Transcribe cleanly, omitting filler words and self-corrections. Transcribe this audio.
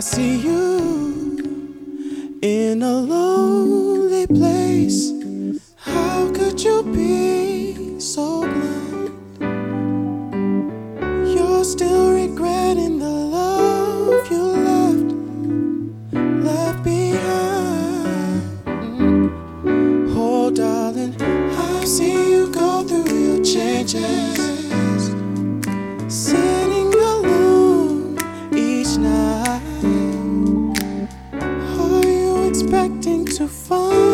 see you in a lonely place. How could you be so blind? You're still regretting the love you left behind. Oh, darling, I've seen you go through your changes, sitting alone each night. Are you expecting to find